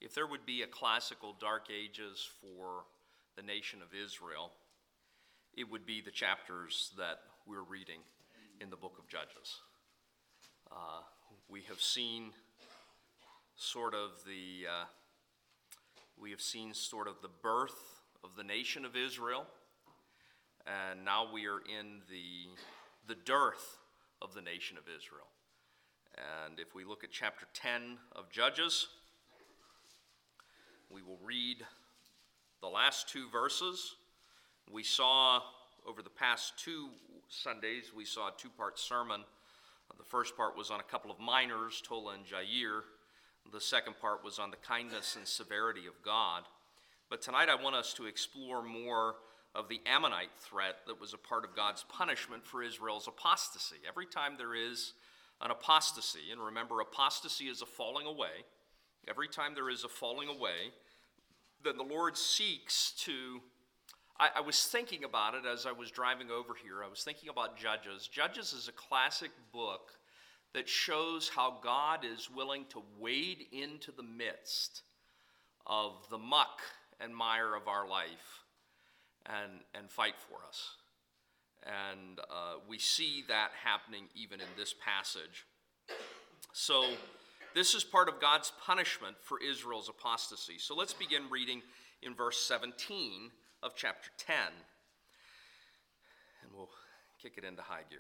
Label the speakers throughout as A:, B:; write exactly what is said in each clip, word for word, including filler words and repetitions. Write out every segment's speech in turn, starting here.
A: If there would be a classical dark ages for the nation of Israel, it would be the chapters that we're reading in the book of Judges. Uh, we have seen sort of the uh, we have seen sort of the birth of the nation of Israel, and now we are in the the dearth of the nation of Israel. And if we look at chapter ten of Judges, we will read the last two verses. We saw over the past two Sundays, we saw a two-part sermon. The first part was on a couple of minors, Tola and Jair. The second part was on the kindness and severity of God. But tonight I want us to explore more of the Ammonite threat that was a part of God's punishment for Israel's apostasy. Every time there is an apostasy, and remember, apostasy is a falling away. Every time there is a falling away, then the Lord seeks to... I, I was thinking about it as I was driving over here. I was thinking about Judges. Judges is a classic book that shows how God is willing to wade into the midst of the muck and mire of our life and, and fight for us. And uh, we see that happening even in this passage. So this is part of God's punishment for Israel's apostasy. So let's begin reading in verse seventeen of chapter ten. And we'll kick it into high gear.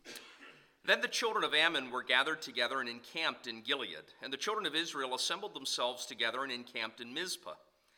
A: Then the children of Ammon were gathered together and encamped in Gilead. And the children of Israel assembled themselves together and encamped in Mizpah.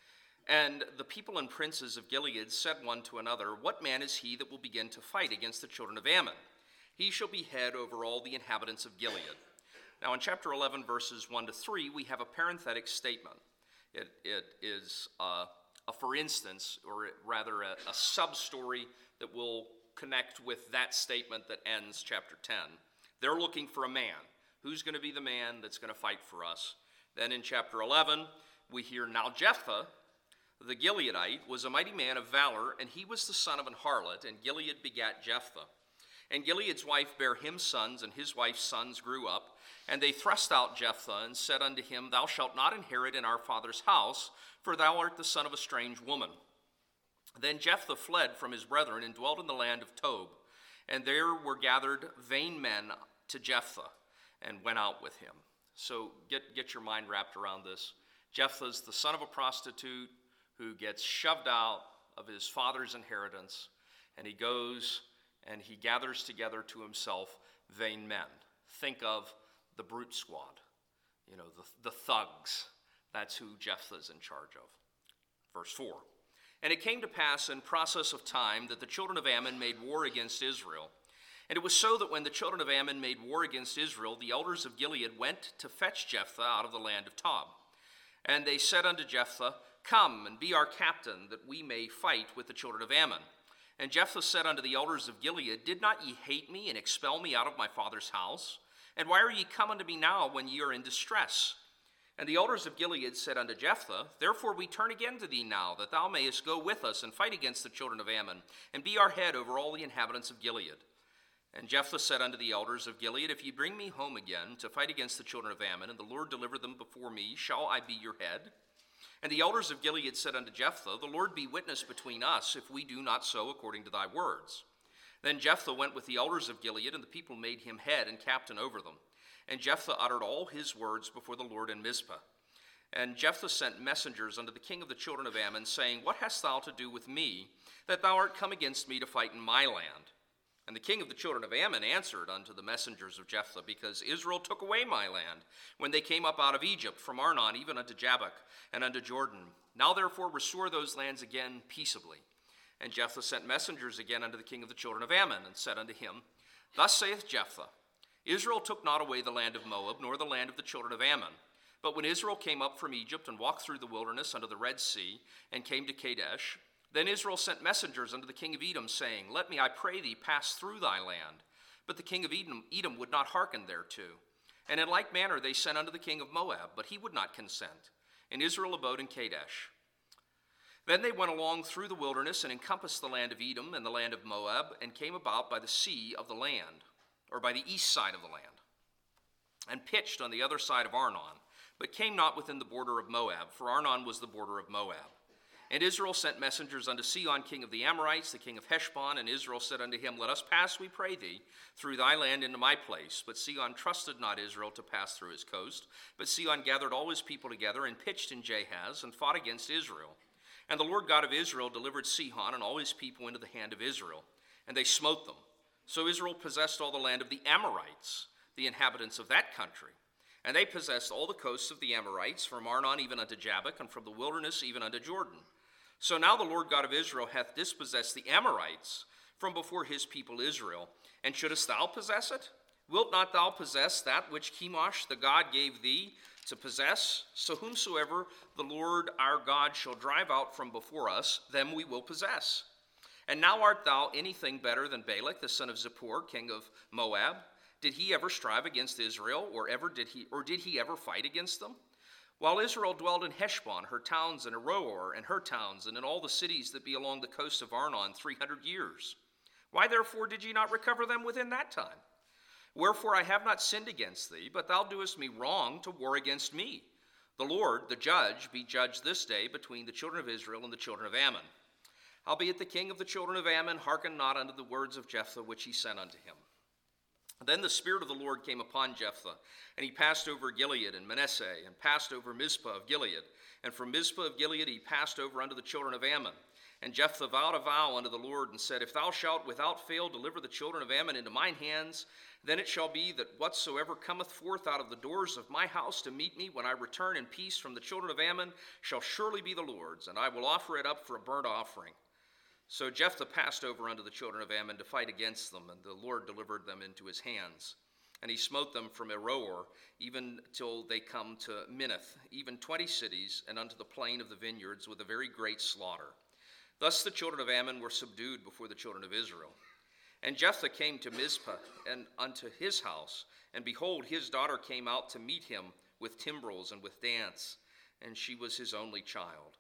A: And the people and princes of Gilead said one to another, "What man is he that will begin to fight against the children of Ammon? He shall be head over all the inhabitants of Gilead." Now in chapter eleven, verses one to three, we have a parenthetic statement. It, it is uh, a for instance, or rather a, a sub-story that will connect with that statement that ends chapter ten. They're looking for a man. Who's going to be the man that's going to fight for us? Then in chapter eleven, we hear, "Now Jephthah, the Gileadite, was a mighty man of valor, and he was the son of an harlot, and Gilead begat Jephthah. And Gilead's wife bare him sons, and his wife's sons grew up. And they thrust out Jephthah, and said unto him, Thou shalt not inherit in our father's house, for thou art the son of a strange woman. Then Jephthah fled from his brethren, and dwelt in the land of Tob. And there were gathered vain men to Jephthah, and went out with him." So get, get your mind wrapped around this. Jephthah's the son of a prostitute who gets shoved out of his father's inheritance, and he goes and he gathers together to himself vain men. Think of the brute squad, you know, the, the thugs. That's who Jephthah's in charge of. Verse four. "And it came to pass in process of time that the children of Ammon made war against Israel. And it was so that when the children of Ammon made war against Israel, the elders of Gilead went to fetch Jephthah out of the land of Tob. And they said unto Jephthah, Come and be our captain, that we may fight with the children of Ammon. And Jephthah said unto the elders of Gilead, Did not ye hate me and expel me out of my father's house? And why are ye come unto me now when ye are in distress? And the elders of Gilead said unto Jephthah, Therefore we turn again to thee now, that thou mayest go with us and fight against the children of Ammon, and be our head over all the inhabitants of Gilead. And Jephthah said unto the elders of Gilead, If ye bring me home again to fight against the children of Ammon, and the Lord deliver them before me, shall I be your head? And the elders of Gilead said unto Jephthah, The Lord be witness between us, if we do not so according to thy words. Then Jephthah went with the elders of Gilead, and the people made him head and captain over them. And Jephthah uttered all his words before the Lord in Mizpah. And Jephthah sent messengers unto the king of the children of Ammon, saying, What hast thou to do with me, that thou art come against me to fight in my land? And the king of the children of Ammon answered unto the messengers of Jephthah, Because Israel took away my land, when they came up out of Egypt, from Arnon even unto Jabbok, and unto Jordan. Now therefore restore those lands again peaceably. And Jephthah sent messengers again unto the king of the children of Ammon, and said unto him, Thus saith Jephthah, Israel took not away the land of Moab, nor the land of the children of Ammon. But when Israel came up from Egypt, and walked through the wilderness unto the Red Sea, and came to Kadesh, then Israel sent messengers unto the king of Edom, saying, Let me, I pray thee, pass through thy land. But the king of Edom, Edom would not hearken thereto. And in like manner they sent unto the king of Moab, but he would not consent. And Israel abode in Kadesh. Then they went along through the wilderness, and encompassed the land of Edom and the land of Moab, and came about by the sea of the land, or by the east side of the land, and pitched on the other side of Arnon, but came not within the border of Moab, for Arnon was the border of Moab. And Israel sent messengers unto Sihon, king of the Amorites, the king of Heshbon, and Israel said unto him, Let us pass, we pray thee, through thy land into my place. But Sihon trusted not Israel to pass through his coast. But Sihon gathered all his people together, and pitched in Jahaz, and fought against Israel. And the Lord God of Israel delivered Sihon and all his people into the hand of Israel, and they smote them. So Israel possessed all the land of the Amorites, the inhabitants of that country. And they possessed all the coasts of the Amorites, from Arnon even unto Jabbok, and from the wilderness even unto Jordan. So now the Lord God of Israel hath dispossessed the Amorites from before his people Israel. And shouldest thou possess it? Wilt not thou possess that which Chemosh the God gave thee to possess? So whomsoever the Lord our God shall drive out from before us, them we will possess. And now art thou anything better than Balak the son of Zippor, king of Moab? Did he ever strive against Israel, or ever did he, or did he ever fight against them? While Israel dwelled in Heshbon, her towns, and Aroer, and her towns, and in all the cities that be along the coast of Arnon, three hundred years. Why therefore did ye not recover them within that time? Wherefore I have not sinned against thee, but thou doest me wrong to war against me. The Lord, the judge, be judged this day between the children of Israel and the children of Ammon. Howbeit the king of the children of Ammon hearkened not unto the words of Jephthah which he sent unto him. Then the Spirit of the Lord came upon Jephthah, and he passed over Gilead and Manasseh, and passed over Mizpah of Gilead. And from Mizpah of Gilead he passed over unto the children of Ammon. And Jephthah vowed a vow unto the Lord, and said, If thou shalt without fail deliver the children of Ammon into mine hands, then it shall be that whatsoever cometh forth out of the doors of my house to meet me when I return in peace from the children of Ammon shall surely be the Lord's, and I will offer it up for a burnt offering. So Jephthah passed over unto the children of Ammon to fight against them, and the Lord delivered them into his hands. And he smote them from Aroer, even till they come to Minnith, even twenty cities, and unto the plain of the vineyards, with a very great slaughter. Thus the children of Ammon were subdued before the children of Israel. And Jephthah came to Mizpah, and unto his house, and behold, his daughter came out to meet him with timbrels and with dance, and she was his only child.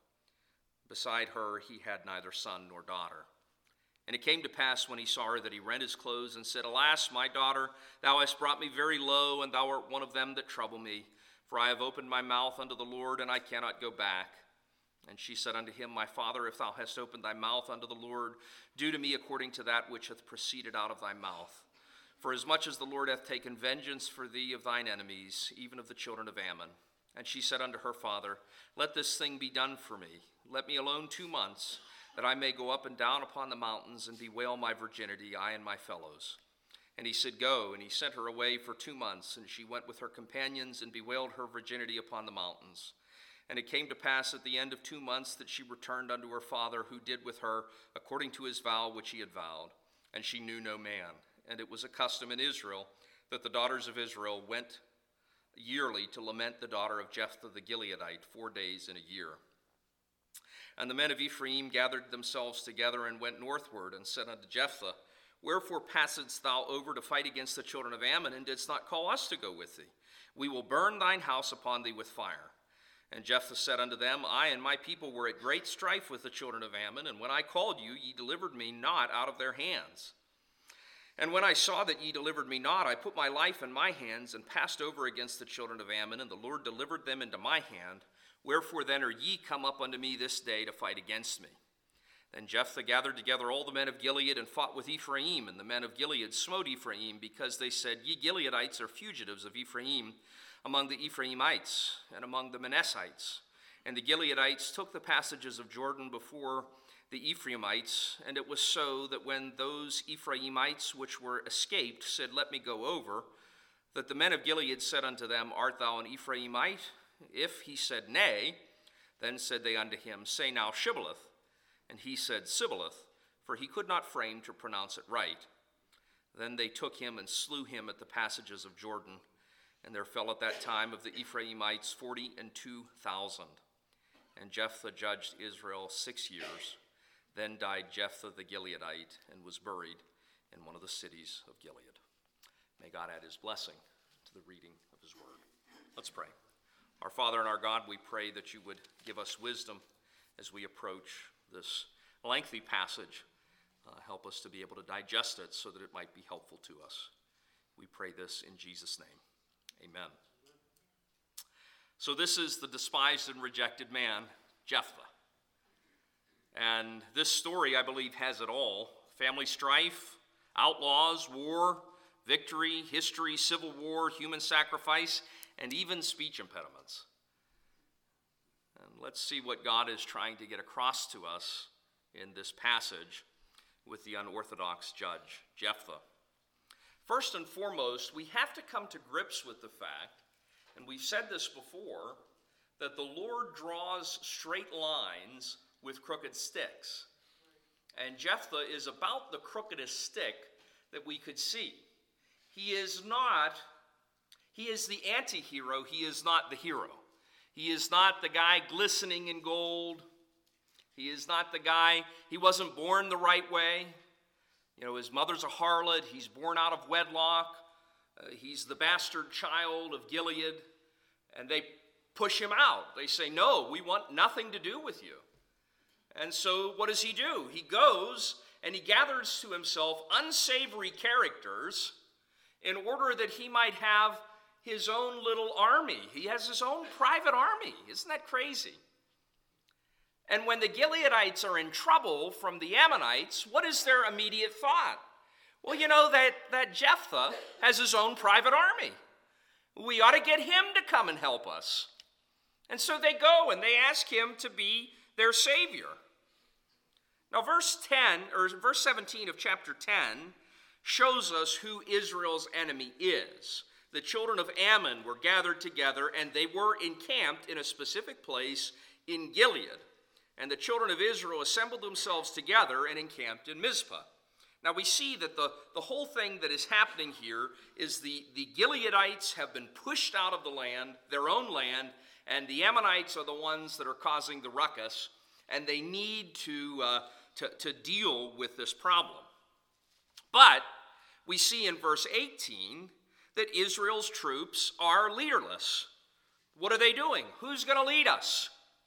A: Beside her he had neither son nor daughter. And it came to pass when he saw her that he rent his clothes and said, Alas, my daughter, thou hast brought me very low, and thou art one of them that trouble me. For I have opened my mouth unto the Lord, and I cannot go back. And she said unto him, My father, if thou hast opened thy mouth unto the Lord, do to me according to that which hath proceeded out of thy mouth. For as much as the Lord hath taken vengeance for thee of thine enemies, even of the children of Ammon. And she said unto her father, Let this thing be done for me. Let me alone two months, that I may go up and down upon the mountains and bewail my virginity, I and my fellows. And he said, Go. And he sent her away for two months, and she went with her companions and bewailed her virginity upon the mountains. And it came to pass at the end of two months that she returned unto her father, who did with her according to his vow which he had vowed. And she knew no man. And it was a custom in Israel that the daughters of Israel went yearly to lament the daughter of Jephthah the Gileadite four days in a year. And the men of Ephraim gathered themselves together and went northward, and said unto Jephthah, Wherefore passedst thou over to fight against the children of Ammon, and didst not call us to go with thee? We will burn thine house upon thee with fire. And Jephthah said unto them, I and my people were at great strife with the children of Ammon, and when I called you, ye delivered me not out of their hands. And when I saw that ye delivered me not, I put my life in my hands, and passed over against the children of Ammon, and the Lord delivered them into my hand. Wherefore then are ye come up unto me this day to fight against me? Then Jephthah gathered together all the men of Gilead, and fought with Ephraim. And the men of Gilead smote Ephraim, because they said, Ye Gileadites are fugitives of Ephraim among the Ephraimites, and among the Manassites. And the Gileadites took the passages of Jordan before the Ephraimites. And it was so that when those Ephraimites which were escaped said, Let me go over, that the men of Gilead said unto them, Art thou an Ephraimite? If he said, Nay, then said they unto him, Say now Shibboleth. And he said, Sibboleth, for he could not frame to pronounce it right. Then they took him and slew him at the passages of Jordan. And there fell at that time of the Ephraimites forty and two thousand. And Jephthah judged Israel six years. Then died Jephthah the Gileadite, and was buried in one of the cities of Gilead. May God add his blessing to the reading of his word. Let's pray. Our Father and our God, we pray that you would give us wisdom as we approach this lengthy passage. Uh, help us to be able to digest it so that it might be helpful to us. We pray this in Jesus' name. Amen. So this is the despised and rejected man, Jephthah. And this story, I believe, has it all. Family strife, outlaws, war, victory, history, civil war, human sacrifice, and even speech impediments. And let's see what God is trying to get across to us in this passage with the unorthodox judge, Jephthah. First and foremost, we have to come to grips with the fact, and we've said this before, that the Lord draws straight lines with crooked sticks. And Jephthah is about the crookedest stick that we could see. He is not, he is the anti-hero, he is not the hero. He is not the guy glistening in gold. He is not the guy, he wasn't born the right way. You know, his mother's a harlot, he's born out of wedlock, uh, he's the bastard child of Gilead, and they push him out. They say, no, we want nothing to do with you. And so what does he do? He goes and he gathers to himself unsavory characters in order that he might have his own little army. He has his own private army. Isn't that crazy? And when the Gileadites are in trouble from the Ammonites, what is their immediate thought? Well, you know that, that Jephthah has his own private army. We ought to get him to come and help us. And so they go and they ask him to be their savior. Now verse ten, or verse seventeen of chapter ten shows us who Israel's enemy is. The children of Ammon were gathered together and they were encamped in a specific place in Gilead. And the children of Israel assembled themselves together and encamped in Mizpah. Now we see that the, the whole thing that is happening here is the, the Gileadites have been pushed out of the land, their own land, and the Ammonites are the ones that are causing the ruckus, and they need to, uh, to, to deal with this problem. But we see in verse eighteen that Israel's troops are leaderless. What are they doing? Who's going to lead us?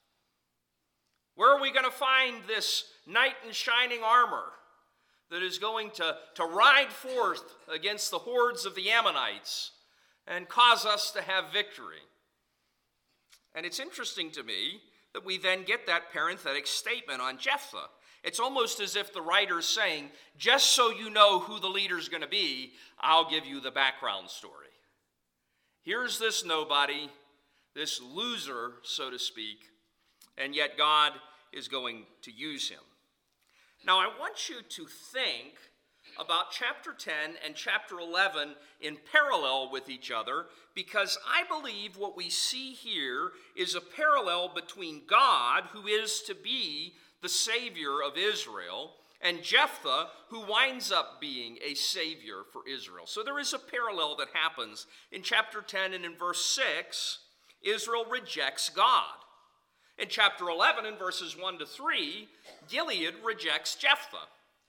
A: Where are we going to find this knight in shining armor that is going to, to ride forth against the hordes of the Ammonites and cause us to have victory? And it's interesting to me that we then get that parenthetic statement on Jephthah. It's almost as if the writer's saying, just so you know who the leader's going to be, I'll give you the background story. Here's this nobody, this loser, so to speak, and yet God is going to use him. Now, I want you to think about chapter ten and chapter eleven in parallel with each other, because I believe what we see here is a parallel between God, who is to be the Savior of Israel, and Jephthah, who winds up being a Savior for Israel. So there is a parallel that happens. In chapter ten and in verse six, Israel rejects God. In chapter eleven, in verses one to three, Gilead rejects Jephthah.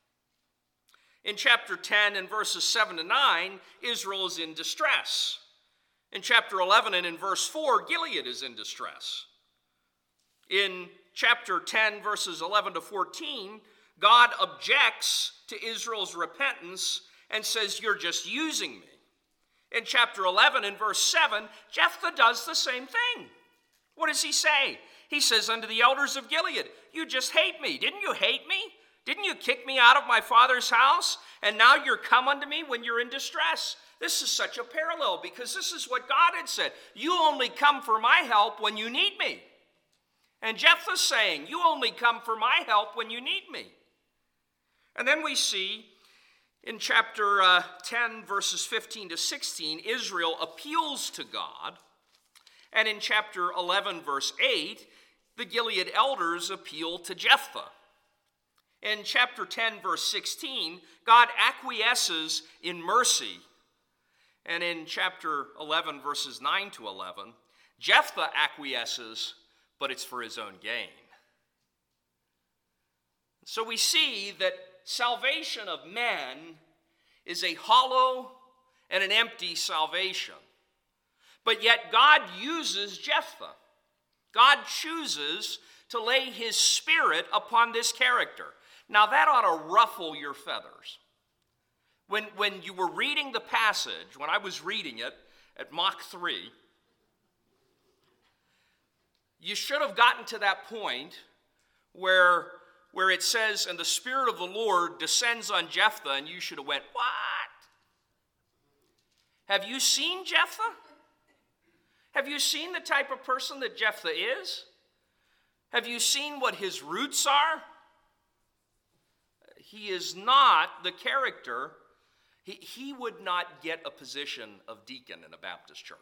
A: In chapter ten and verses seven to nine, Israel is in distress. In chapter eleven and in verse four, Gilead is in distress. In chapter ten, verses eleven to fourteen, God objects to Israel's repentance and says, you're just using me. In chapter eleven and verse seven, Jephthah does the same thing. What does he say? He says unto the elders of Gilead, you just hate me. Didn't you hate me? Didn't you kick me out of my father's house? And now you're come unto me when you're in distress. This is such a parallel, because this is what God had said. You only come for my help when you need me. And Jephthah's saying, you only come for my help when you need me. And then we see in chapter uh, ten, verses fifteen to sixteen, Israel appeals to God. And in chapter eleven, verse eight, the Gilead elders appeal to Jephthah. In chapter ten, verse sixteen, God acquiesces in mercy. And in chapter eleven, verses nine to eleven, Jephthah acquiesces, but it's for his own gain. So we see that salvation of men is a hollow and an empty salvation. But yet God uses Jephthah. God chooses to lay his spirit upon this character. Now that ought to ruffle your feathers. When, when you were reading the passage, when I was reading it at Mach three, You should have gotten to that point where, where it says, and the Spirit of the Lord descends on Jephthah, and you should have went, what? Have you seen Jephthah? Have you seen the type of person that Jephthah is? Have you seen what his roots are? He is not the character. He, he would not get a position of deacon in a Baptist church.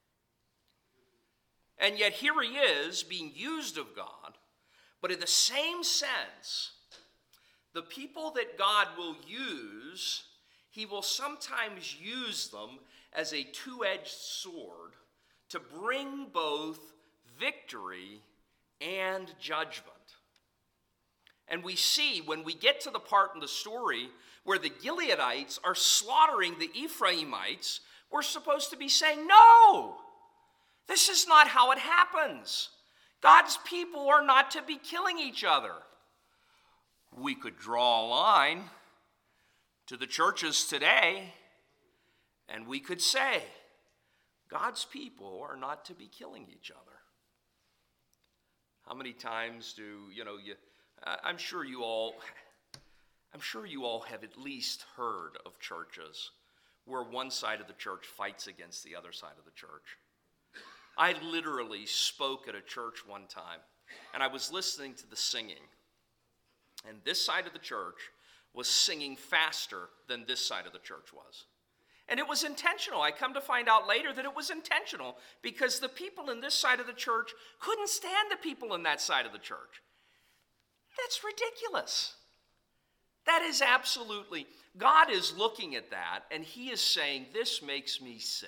A: And yet here he is being used of God, but in the same sense, the people that God will use, he will sometimes use them as a two-edged sword to bring both victory and judgment. And we see when we get to the part in the story where the Gileadites are slaughtering the Ephraimites, we're supposed to be saying, no, this is not how it happens. God's people are not to be killing each other. We could draw a line to the churches today, and we could say, God's people are not to be killing each other. How many times do, you know, you, I'm sure you all, I'm sure you all have at least heard of churches where one side of the church fights against the other side of the church. I literally spoke at a church one time, and I was listening to the singing. And this side of the church was singing faster than this side of the church was. And it was intentional. I come to find out later that it was intentional because the people in this side of the church couldn't stand the people in that side of the church. That's ridiculous. That is absolutely, God is looking at that and he is saying, this makes me sick.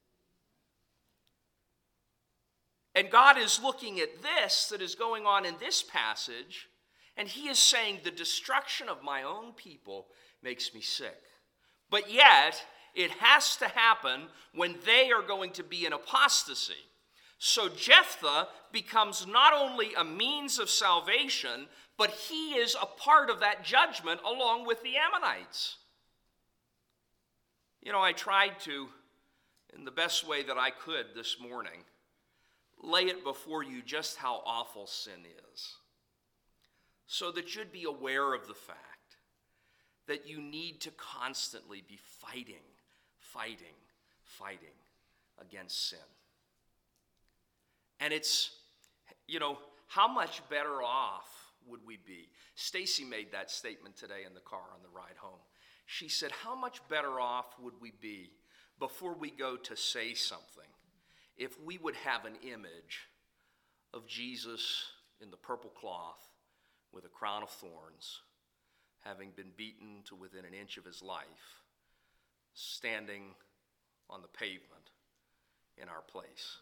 A: And God is looking at this that is going on in this passage, and he is saying, the destruction of my own people makes me sick. But yet, it has to happen when they are going to be in apostasy. So Jephthah becomes not only a means of salvation, but he is a part of that judgment along with the Ammonites. You know, I tried to, in the best way that I could this morning, lay it before you just how awful sin is, so that you'd be aware of the fact that you need to constantly be fighting, fighting, fighting against sin. And it's, you know, how much better off would we be? Stacy made that statement today in the car on the ride home. She said, how much better off would we be before we go to say something if we would have an image of Jesus in the purple cloth with a crown of thorns, having been beaten to within an inch of his life, standing on the pavement in our place?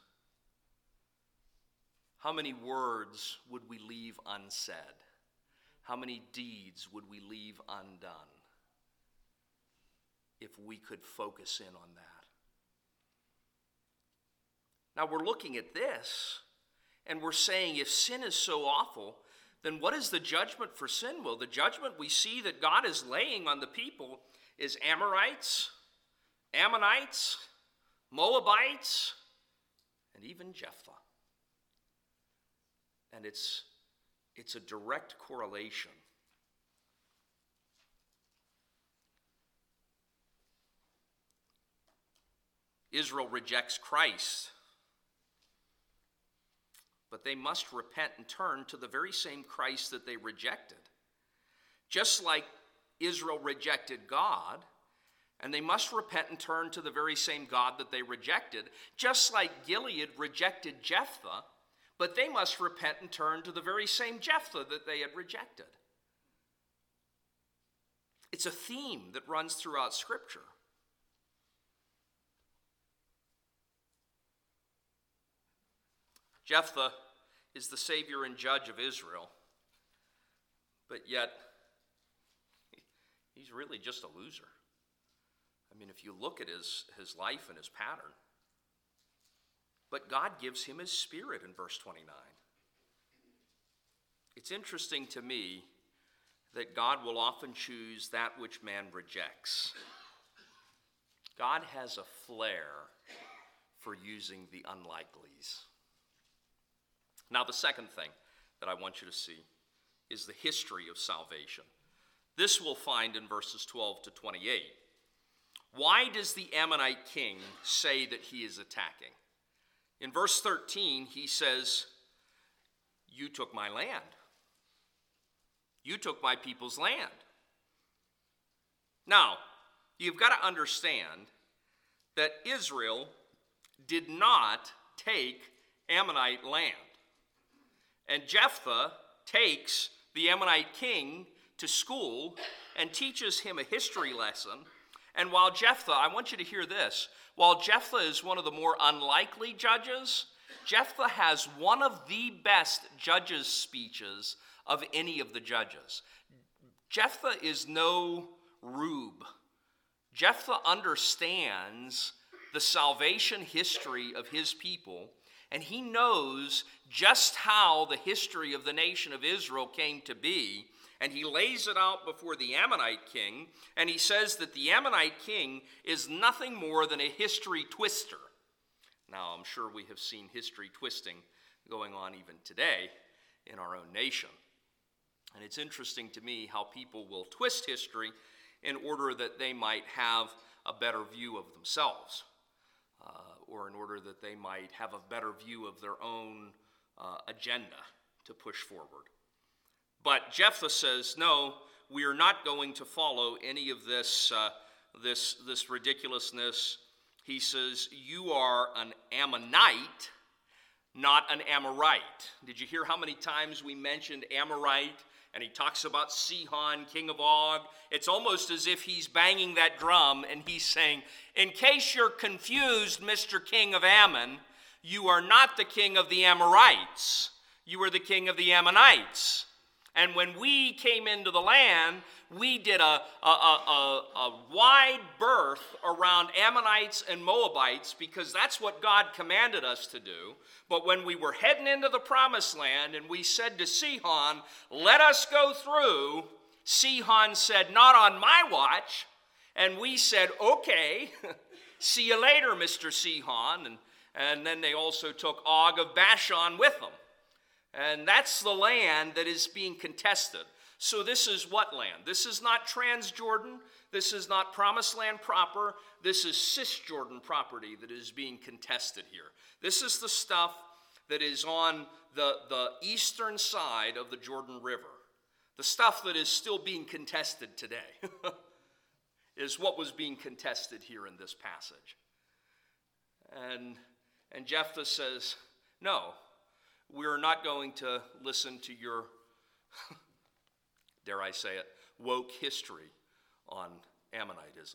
A: How many words would we leave unsaid? How many deeds would we leave undone if we could focus in on that? Now we're looking at this, and we're saying if sin is so awful, then what is the judgment for sin? Well, the judgment we see that God is laying on the people is Amorites, Ammonites, Moabites, and even Jephthah. And it's, it's a direct correlation. Israel rejects Christ, but they must repent and turn to the very same Christ that they rejected. Just like Israel rejected God, and they must repent and turn to the very same God that they rejected. Just like Gilead rejected Jephthah, but they must repent and turn to the very same Jephthah that they had rejected. It's a theme that runs throughout Scripture. Jephthah is the savior and judge of Israel, but yet he's really just a loser. I mean, if you look at his, his life and his pattern, but God gives him his spirit in verse twenty-nine. It's interesting to me that God will often choose that which man rejects. God has a flair for using the unlikelies. Now, the second thing that I want you to see is the history of salvation. This we'll find in verses twelve to twenty-eight. Why does the Ammonite king say that he is attacking? In verse thirteen, he says, "You took my land. You took my people's land." Now, you've got to understand that Israel did not take Ammonite land. And Jephthah takes the Ammonite king to school and teaches him a history lesson. And while Jephthah, I want you to hear this, while Jephthah is one of the more unlikely judges, Jephthah has one of the best judges' speeches of any of the judges. Jephthah is no rube. Jephthah understands the salvation history of his people, and he knows just how the history of the nation of Israel came to be, and he lays it out before the Ammonite king, and he says that the Ammonite king is nothing more than a history twister. Now, I'm sure we have seen history twisting going on even today in our own nation. And it's interesting to me how people will twist history in order that they might have a better view of themselves, uh, or in order that they might have a better view of their own uh, agenda to push forward. But Jephthah says, no, we are not going to follow any of this, uh, this, this ridiculousness. He says, you are an Ammonite, not an Amorite. Did you hear how many times we mentioned Amorite? And he talks about Sihon, king of Og. It's almost as if he's banging that drum and he's saying, in case you're confused, Mister King of Ammon, you are not the king of the Amorites. You are the king of the Ammonites. And when we came into the land, we did a, a, a, a, a wide berth around Ammonites and Moabites because that's what God commanded us to do. But when we were heading into the promised land and we said to Sihon, let us go through, Sihon said, not on my watch. And we said, okay, see you later, Mister Sihon. And, and then they also took Og of Bashan with them. And that's the land that is being contested. So this is what land? This is not Transjordan. This is not Promised Land proper. This is Cisjordan property that is being contested here. This is the stuff that is on the, the eastern side of the Jordan River. The stuff that is still being contested today is what was being contested here in this passage. And, and Jephthah says, no, we're not going to listen to your, dare I say it, woke history on Ammonitism.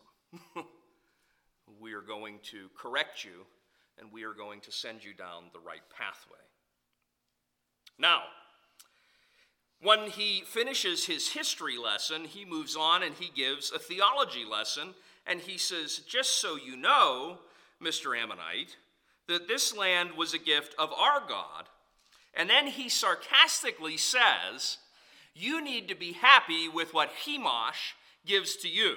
A: We are going to correct you, and we are going to send you down the right pathway. Now, when he finishes his history lesson, he moves on and he gives a theology lesson, and he says, just so you know, Mister Ammonite, that this land was a gift of our God. And then he sarcastically says, you need to be happy with what Chemosh gives to you.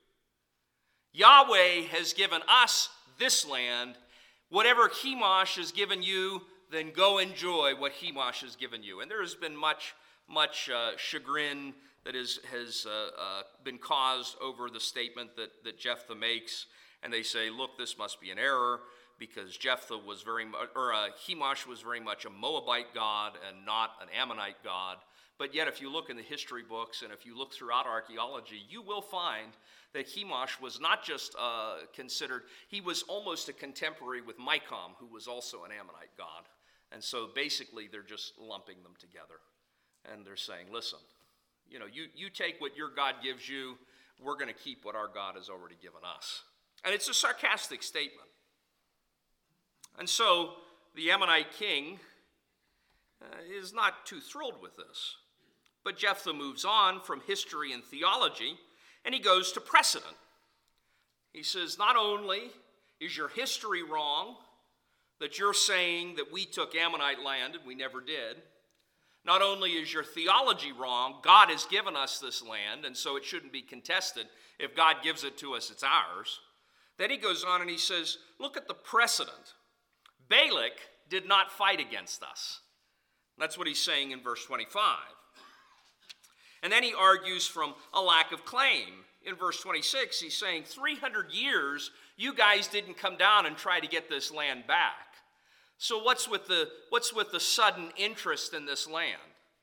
A: Yahweh has given us this land. Whatever Chemosh has given you, then go enjoy what Chemosh has given you. And there has been much, much uh, chagrin that is, has uh, uh, been caused over the statement that, that Jephthah makes. And they say, look, this must be an error, because Jephthah was very much, or uh, Chemosh was very much a Moabite god and not an Ammonite god. But yet, if you look in the history books and if you look throughout archaeology, you will find that Chemosh was not just uh, considered, he was almost a contemporary with Micom, who was also an Ammonite god. And so basically, they're just lumping them together. And they're saying, listen, you know, you, you take what your God gives you, we're going to keep what our God has already given us. And it's a sarcastic statement. And so the Ammonite king uh, is not too thrilled with this. But Jephthah moves on from history and theology, and he goes to precedent. He says, not only is your history wrong, that you're saying that we took Ammonite land and we never did, not only is your theology wrong, God has given us this land, and so it shouldn't be contested. If God gives it to us, it's ours. Then he goes on and he says, look at the precedent. Balak did not fight against us. That's what he's saying in verse twenty-five. And then he argues from a lack of claim. In verse twenty-six, he's saying, three hundred years, you guys didn't come down and try to get this land back. So what's with the, what's with the sudden interest in this land?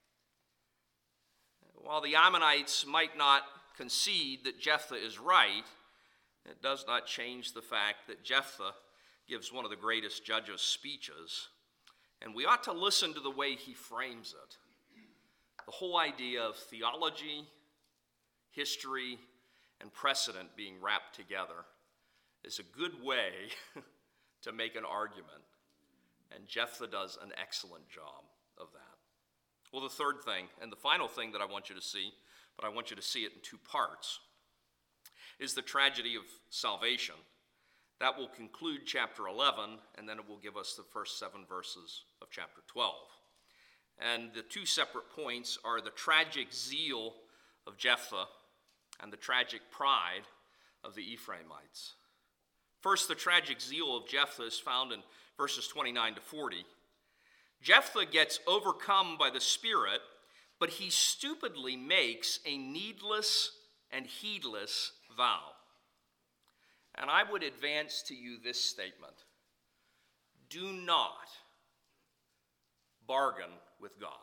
A: While the Ammonites might not concede that Jephthah is right, it does not change the fact that Jephthah gives one of the greatest judges' speeches, and we ought to listen to the way he frames it. The whole idea of theology, history, and precedent being wrapped together is a good way to make an argument, and Jephthah does an excellent job of that. Well, the third thing, and the final thing that I want you to see, but I want you to see it in two parts, is the tragedy of salvation. That will conclude chapter eleven, and then it will give us the first seven verses of chapter twelve. And the two separate points are the tragic zeal of Jephthah and the tragic pride of the Ephraimites. First, the tragic zeal of Jephthah is found in verses twenty-nine to forty. Jephthah gets overcome by the Spirit, but he stupidly makes a needless and heedless vow. And I would advance to you this statement: do not bargain with God.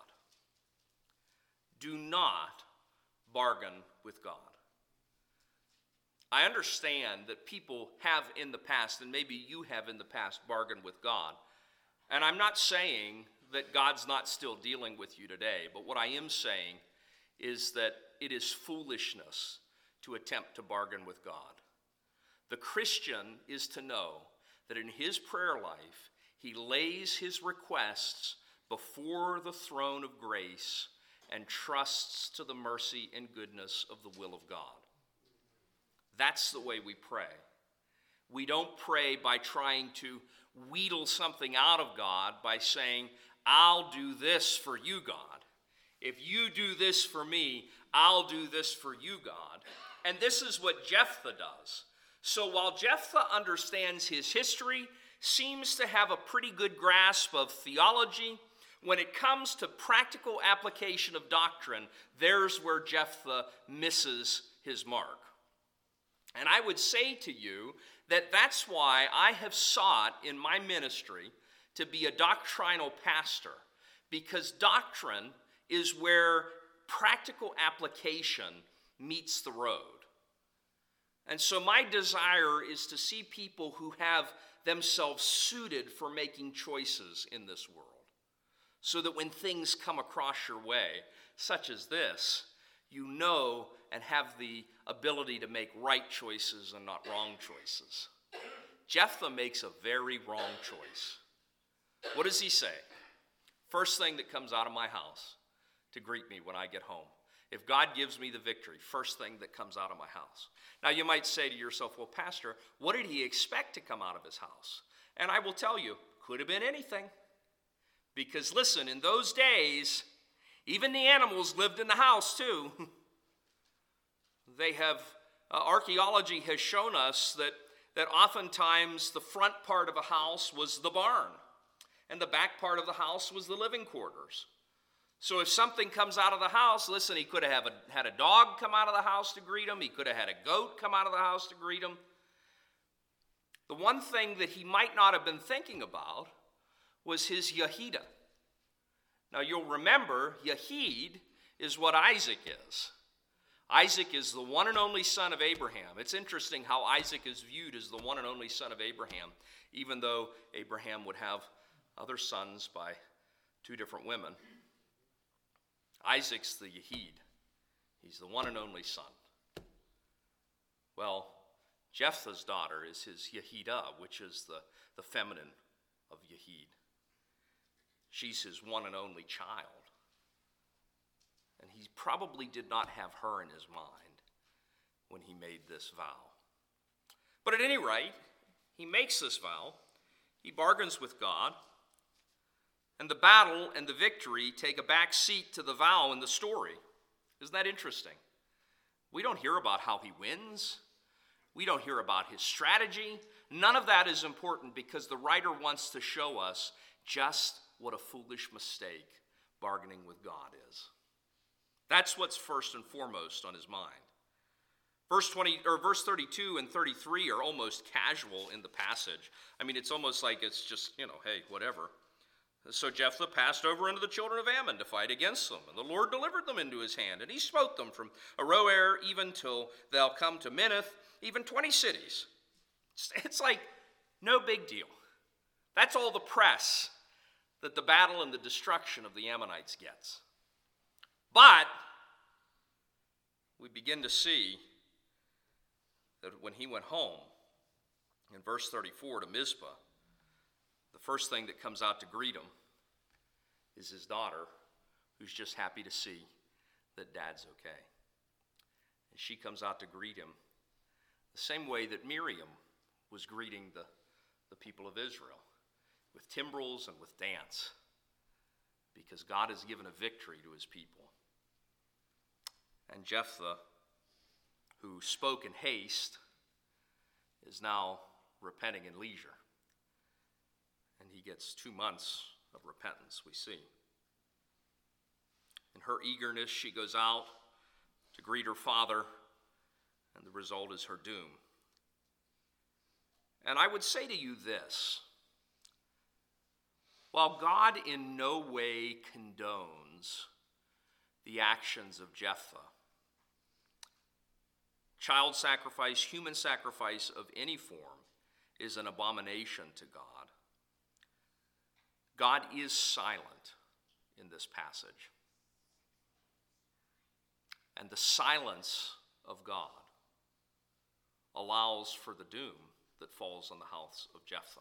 A: Do not bargain with God. I understand that people have in the past, and maybe you have in the past, bargained with God. And I'm not saying that God's not still dealing with you today, but what I am saying is that it is foolishness to attempt to bargain with God. The Christian is to know that in his prayer life, he lays his requests before the throne of grace and trusts to the mercy and goodness of the will of God. That's the way we pray. We don't pray by trying to wheedle something out of God by saying, I'll do this for you, God. If you do this for me, I'll do this for you, God. And this is what Jephthah does. So while Jephthah understands his history, seems to have a pretty good grasp of theology, when it comes to practical application of doctrine, there's where Jephthah misses his mark. And I would say to you that that's why I have sought in my ministry to be a doctrinal pastor, because doctrine is where practical application meets the road. And so my desire is to see people who have themselves suited for making choices in this world, so that when things come across your way, such as this, you know and have the ability to make right choices and not wrong choices. Jephthah makes a very wrong choice. What does he say? First thing that comes out of my house to greet me when I get home. If God gives me the victory, first thing that comes out of my house. Now you might say to yourself, well, Pastor, what did he expect to come out of his house? And I will tell you, could have been anything. Because listen, in those days, even the animals lived in the house too. They have, uh, archaeology has shown us that, that oftentimes the front part of a house was the barn, and the back part of the house was the living quarters. So if something comes out of the house, listen, he could have a, had a dog come out of the house to greet him. He could have had a goat come out of the house to greet him. The one thing that he might not have been thinking about was his Yehidah. Now you'll remember, Yehid is what Isaac is. Isaac is the one and only son of Abraham. It's interesting how Isaac is viewed as the one and only son of Abraham, even though Abraham would have other sons by two different women. Isaac's the Yehid. He's the one and only son. Well, Jephthah's daughter is his Yehidah, which is the, the feminine of Yehid. She's his one and only child. And he probably did not have her in his mind when he made this vow. But at any rate, he makes this vow. He bargains with God. And the battle and the victory take a back seat to the vow in the story. Isn't that interesting? We don't hear about how he wins. We don't hear about his strategy. None of that is important because the writer wants to show us just what a foolish mistake bargaining with God is. That's what's first and foremost on his mind. Verse twenty or verse thirty-two and thirty-three are almost casual in the passage. I mean, it's almost like it's just, you know, hey, whatever. So Jephthah passed over into the children of Ammon to fight against them, and the Lord delivered them into his hand, and he smote them from Aroer even till thou come to Minnith, even twenty cities. It's, it's like no big deal. That's all the press that the battle and the destruction of the Ammonites gets. But we begin to see that when he went home, in verse thirty-four to Mizpah, the first thing that comes out to greet him is his daughter, who's just happy to see that dad's okay. And she comes out to greet him the same way that Miriam was greeting the, the people of Israel, with timbrels and with dance, because God has given a victory to his people. And Jephthah, who spoke in haste, is now repenting in leisure. And he gets two months of repentance, we see. In her eagerness, she goes out to greet her father, and the result is her doom. And I would say to you this: while God in no way condones the actions of Jephthah, child sacrifice, human sacrifice of any form, is an abomination to God. God is silent in this passage. And the silence of God allows for the doom that falls on the house of Jephthah.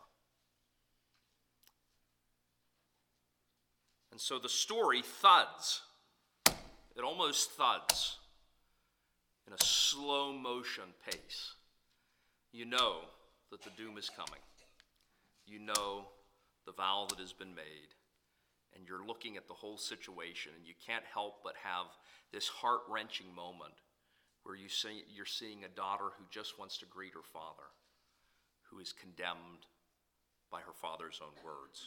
A: And so the story thuds. It almost thuds in a slow motion pace. You know that the doom is coming. You know the vow that has been made, and you're looking at the whole situation, and you can't help but have this heart-wrenching moment where you see, you're seeing a daughter who just wants to greet her father, who is condemned by her father's own words.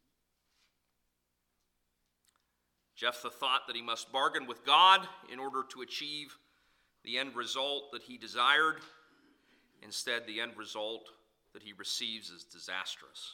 A: Jephthah thought that he must bargain with God in order to achieve the end result that he desired. Instead, the end result that he receives is disastrous.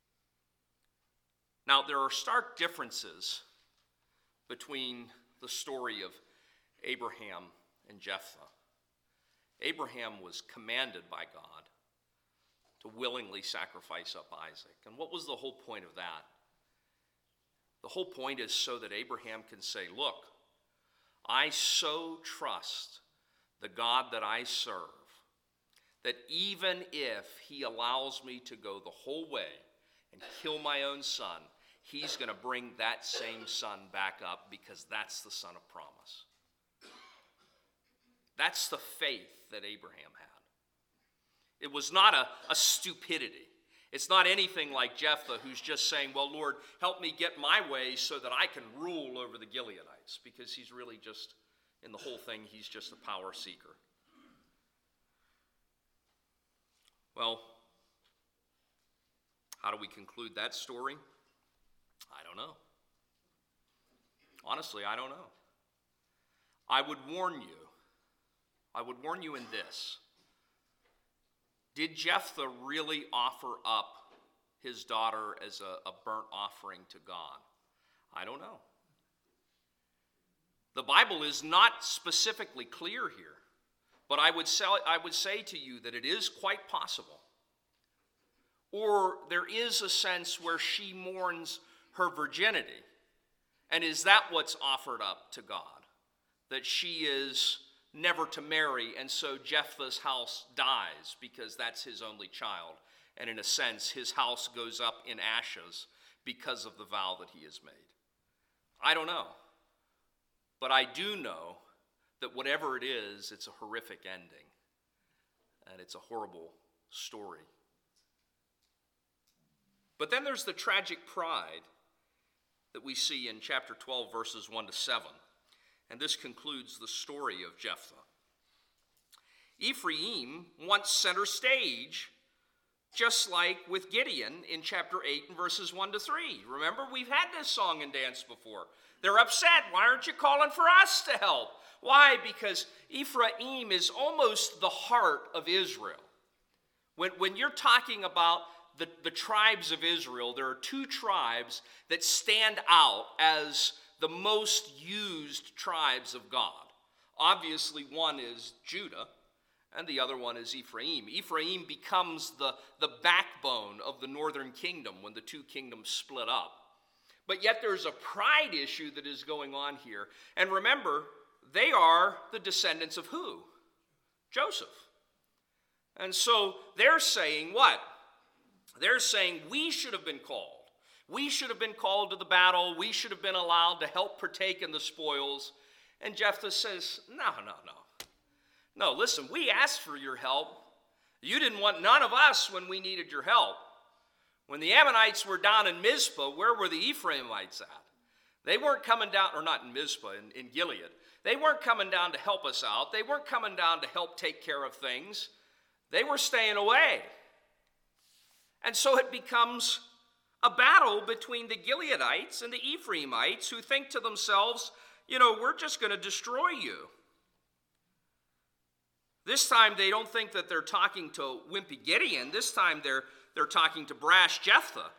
A: Now, there are stark differences between the story of Abraham and Jephthah. Abraham was commanded by God to willingly sacrifice up Isaac. And what was the whole point of that? The whole point is so that Abraham can say, look, I so trust the God that I serve that even if he allows me to go the whole way and kill my own son, he's going to bring that same son back up, because that's the son of promise. That's the faith that Abraham had. It was not a, a stupidity. It's not anything like Jephthah, who's just saying, well, Lord, help me get my way so that I can rule over the Gileadites, because he's really just, in the whole thing, he's just a power seeker. Well, how do we conclude that story? I don't know. Honestly, I don't know. I would warn you. I would warn you in this. Did Jephthah really offer up his daughter as a, a burnt offering to God? I don't know. The Bible is not specifically clear here, but I would say, I would say to you that it is quite possible. Or there is a sense where she mourns her virginity. And is that what's offered up to God? That she is never to marry, and so Jephthah's house dies because that's his only child. And in a sense, his house goes up in ashes because of the vow that he has made. I don't know. But I do know that whatever it is, it's a horrific ending. And it's a horrible story. But then there's the tragic pride that we see in chapter twelve, verses one to seven. And this concludes the story of Jephthah. Ephraim once center stage Just like with Gideon in chapter eight and verses one to three. Remember, we've had this song and dance before. They're upset. Why aren't you calling for us to help? Why? Because Ephraim is almost the heart of Israel. When, when you're talking about the, the tribes of Israel, there are two tribes that stand out as the most used tribes of God. Obviously, one is Judah, and the other one is Ephraim. Ephraim becomes the, the backbone of the northern kingdom when the two kingdoms split up. But yet there's a pride issue that is going on here. And remember, they are the descendants of who? Joseph. And so they're saying what? They're saying we should have been called. We should have been called to the battle. We should have been allowed to help partake in the spoils. And Jephthah says, no, no, no. No, listen, we asked for your help. You didn't want none of us when we needed your help. When the Ammonites were down in Mizpah, where were the Ephraimites at? They weren't coming down, or not in Mizpah, in, in Gilead. They weren't coming down to help us out. They weren't coming down to help take care of things. They were staying away. And so it becomes a battle between the Gileadites and the Ephraimites who think to themselves, you know, we're just going to destroy you. This time they don't think that they're talking to wimpy Gideon. This time they're, they're talking to brash Jephthah.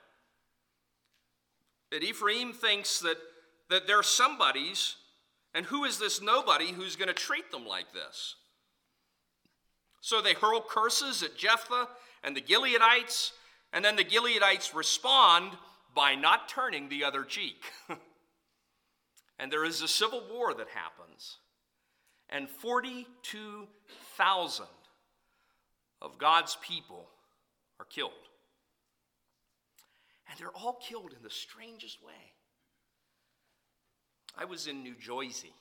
A: That Ephraim thinks that, that they're somebodies, and who is this nobody who's going to treat them like this? So they hurl curses at Jephthah and the Gileadites, and then the Gileadites respond by not turning the other cheek. And there is a civil war that happens. And forty-two thousand of God's people are killed. And they're all killed in the strangest way. I was in New Jersey.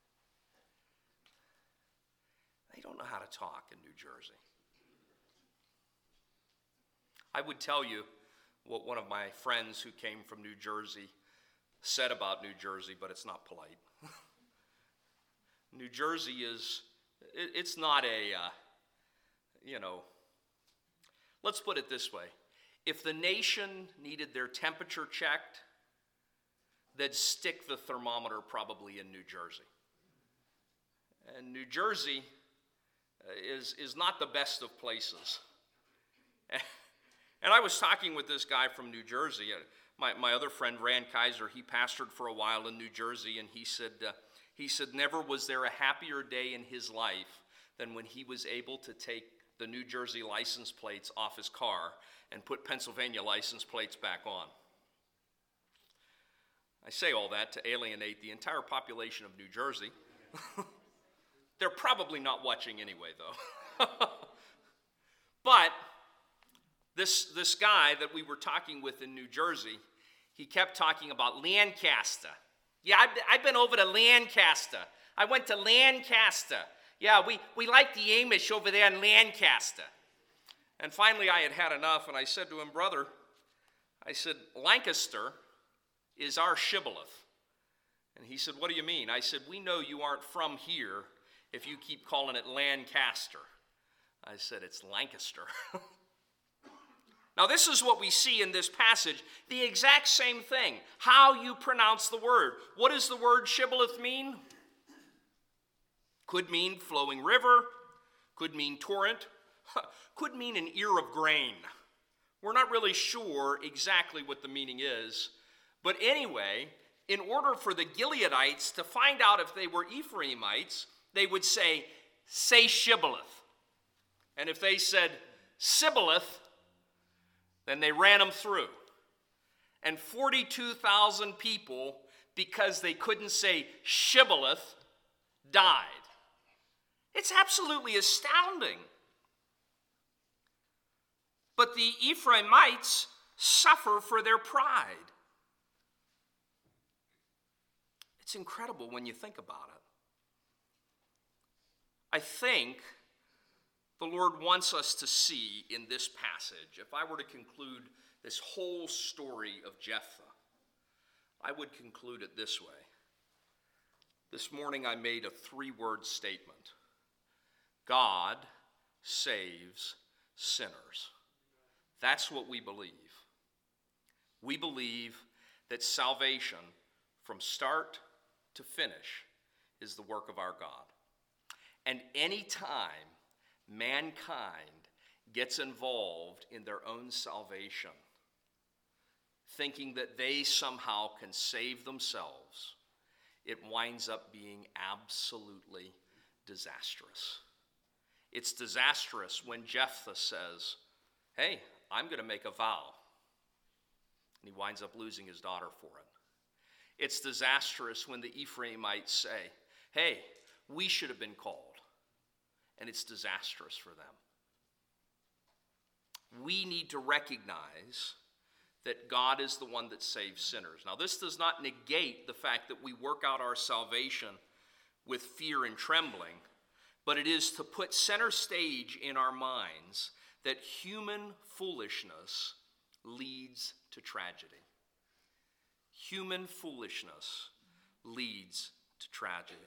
A: They don't know how to talk in New Jersey. I would tell you what one of my friends who came from New Jersey said about New Jersey, but it's not polite. New Jersey is, it, it's not a, uh, you know, let's put it this way. If the nation needed their temperature checked, they'd stick the thermometer probably in New Jersey. And New Jersey is, is not the best of places. And I was talking with this guy from New Jersey. My, my other friend, Rand Kaiser, he pastored for a while in New Jersey, and he said, uh, he said never was there a happier day in his life than when he was able to take the New Jersey license plates off his car and put Pennsylvania license plates back on. I say all that to alienate the entire population of New Jersey. They're probably not watching anyway, though. But this, this guy that we were talking with in New Jersey, he kept talking about Lancaster. Yeah, I've, I've been over to Lancaster. I went to Lancaster. Yeah, we, we like the Amish over there in Lancaster. And finally I had had enough, and I said to him, brother, I said, Lancaster is our shibboleth. And he said, what do you mean? I said, we know you aren't from here if you keep calling it Lancaster. I said, it's Lancaster. Now this is what we see in this passage, the exact same thing, how you pronounce the word. What does the word shibboleth mean? Could mean flowing river, could mean torrent, could mean an ear of grain. We're not really sure exactly what the meaning is, but anyway, in order for the Gileadites to find out if they were Ephraimites, they would say, say shibboleth. And if they said sibboleth, then they ran them through. And forty-two thousand people, because they couldn't say shibboleth, died. It's absolutely astounding. But the Ephraimites suffer for their pride. It's incredible when you think about it. I think the Lord wants us to see in this passage, if I were to conclude this whole story of Jephthah, I would conclude it this way. This morning I made a three-word statement. God saves sinners. That's what we believe. We believe that salvation from start to finish is the work of our God. And any time mankind gets involved in their own salvation, thinking that they somehow can save themselves, it winds up being absolutely disastrous. It's disastrous when Jephthah says, hey, I'm going to make a vow. And he winds up losing his daughter for it. It's disastrous when the Ephraimites say, hey, we should have been called. And it's disastrous for them. We need to recognize that God is the one that saves sinners. Now, this does not negate the fact that we work out our salvation with fear and trembling, but it is to put center stage in our minds that human foolishness leads to tragedy. Human foolishness leads to tragedy.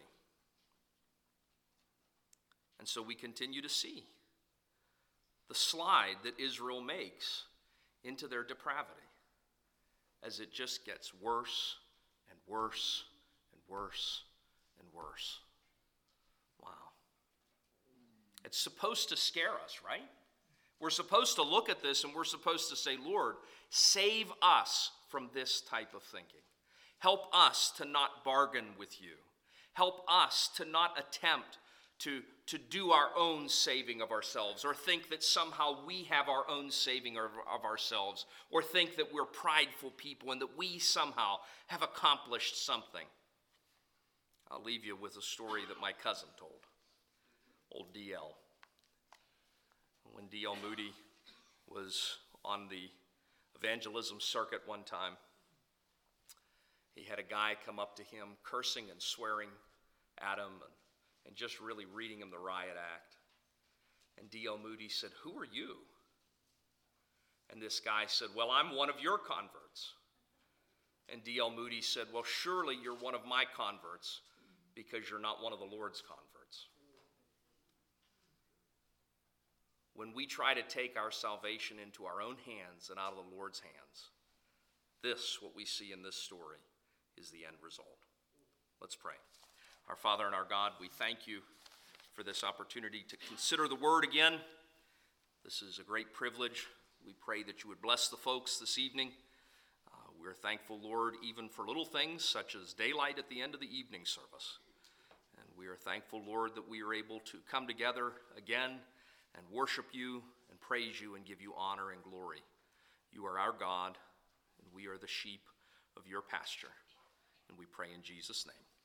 A: And so we continue to see the slide that Israel makes into their depravity as it just gets worse and worse and worse and worse. Wow. It's supposed to scare us, right? We're supposed to look at this and we're supposed to say, Lord, save us from this type of thinking. Help us to not bargain with you. Help us to not attempt to, to do our own saving of ourselves, or think that somehow we have our own saving of, of ourselves, or think that we're prideful people and that we somehow have accomplished something. I'll leave you with a story that my cousin told, old D L. When D L Moody was on the evangelism circuit one time, he had a guy come up to him cursing and swearing at him and, and just really reading him the riot act. And D L Moody said, "Who are you?" And this guy said, "Well, I'm one of your converts." And D L Moody said, "Well, surely you're one of my converts because you're not one of the Lord's converts." When we try to take our salvation into our own hands and out of the Lord's hands, this, what we see in this story, is the end result. Let's pray. Our Father and our God, we thank you for this opportunity to consider the Word again. This is a great privilege. We pray that you would bless the folks this evening. Uh, we're thankful, Lord, even for little things such as daylight at the end of the evening service. And we are thankful, Lord, that we are able to come together again and worship you and praise you and give you honor and glory. You are our God, and we are the sheep of your pasture. And we pray in Jesus' name.